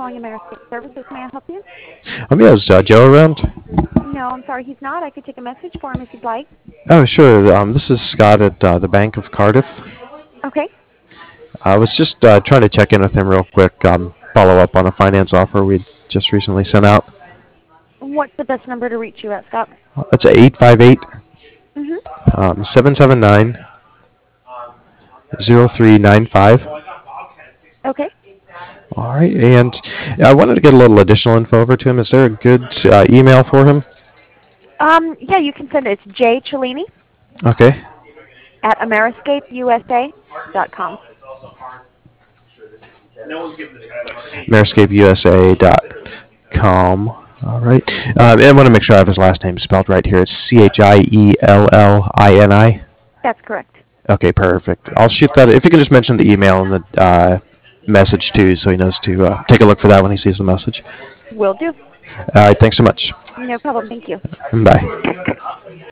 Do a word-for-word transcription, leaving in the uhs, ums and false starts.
calling Ameriscape Services. May I help you? Um, yeah, is uh, Joe around? No, I'm sorry, he's not. I could take a message for him if you'd like. Oh, sure. Um, this is Scott at uh, the Bank of Cardiff. Okay. I was just uh, trying to check in with him real quick, um, follow up on a finance offer we just recently sent out. What's the best number to reach you at, Scott? That's eight five eight, Mm-hmm. um, seven seven nine, zero three nine five. Okay. All right, and I wanted to get a little additional info over to him. Is there a good uh, email for him? Um, yeah, you can send it. It's J Cellini Okay. at ameriscape u s a dot com. Ameriscape U S A dot com. All right. Um, and I want to make sure I have his last name spelled right here. It's C H I E L L I N I. That's correct. Okay, perfect. I'll shoot that. If you can just mention the email and the uh, message too, so he knows to uh, take a look for that when he sees the message. Will do. All right. Thanks so much. No problem. Thank you. Bye.